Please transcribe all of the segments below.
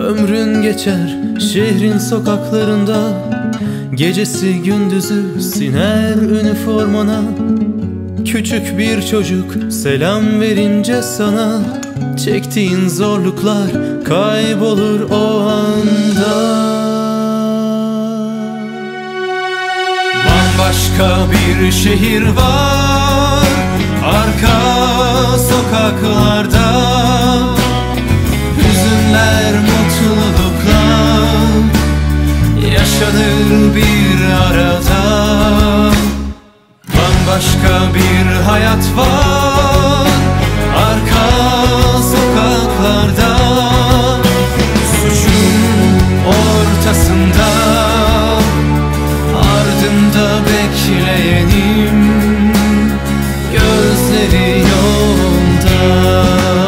Ömrün geçer şehrin sokaklarında, gecesi gündüzü siner üniformana. Küçük bir çocuk selam verince sana, çektiğin zorluklar kaybolur o anda. Bambaşka bir şehir var arka sokaklarda, hüzünler mutluluklar yaşanır bir arada. Bambaşka bir hayat var arka sokaklarda, suçun ortasında, ardında bekleyenim, gözleri yolda.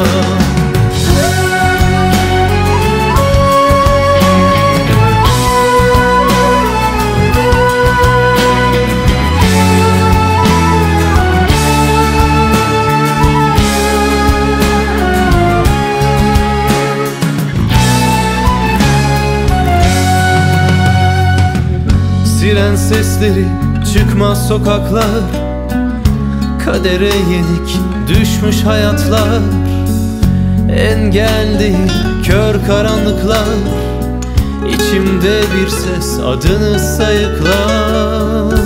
Siren sesleri çıkmaz sokaklar, kadere yenik düşmüş hayatlar. Engel değil kör karanlıklar, içimde bir ses adını sayıklar.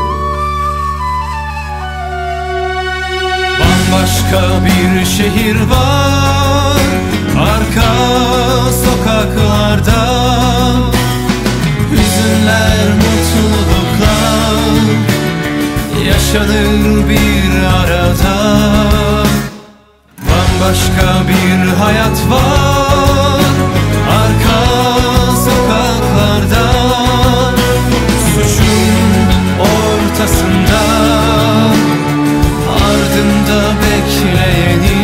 Bambaşka bir şehir var arka sokaklarda, hüzünler mutluluklar yaşanır bir arada. Bambaşka bir hayat var arka sokaklarda, suçun ortasında, ardında bekleyenim,